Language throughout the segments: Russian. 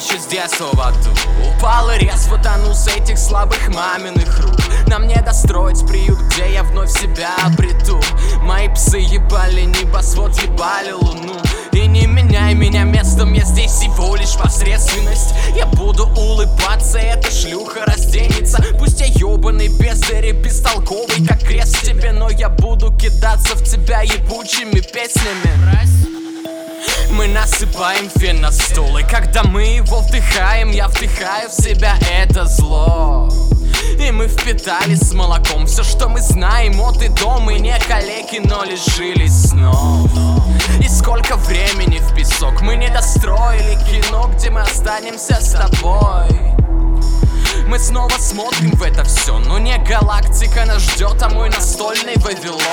еще с детства в аду. Упал и резво тонул с этих слабых маминых рук. Нам не достроить приют, где я вновь себя обрету. Мои псы ебали небосвод, ебали луну. И не меняй меня местом, я здесь всего лишь посредственность. Я буду улыбаться, эта шлюха разденется. Пусть я ебаный бездарь и бестолковый, как крест в тебе, но я буду кидаться в тебя ебучими песнями. Мы насыпаем фен на стол, и когда мы его вдыхаем, я вдыхаю в себя это зло. И мы впитали с молоком все, что мы знаем от и до. Мы не калеки, но лишились снов. И сколько времени в песок мы не достроили кино, где мы останемся с тобой. Мы снова смотрим в это все, но не галактика нас ждет, а мой настольный Вавилон.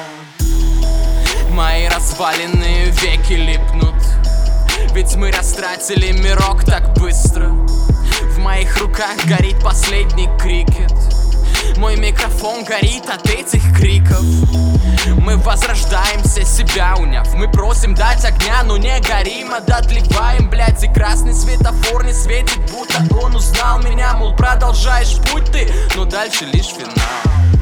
Мои разваленные веки липнут, ведь мы растратили мирок так быстро. В моих руках горит последний крикет. Мой микрофон горит от этих криков. Мы возрождаемся, себя уняв. Мы просим дать огня, но не горим, а дотлеваем, блядь. И красный светофор не светит, будто он узнал меня. Мол, продолжаешь путь ты, но дальше лишь финал.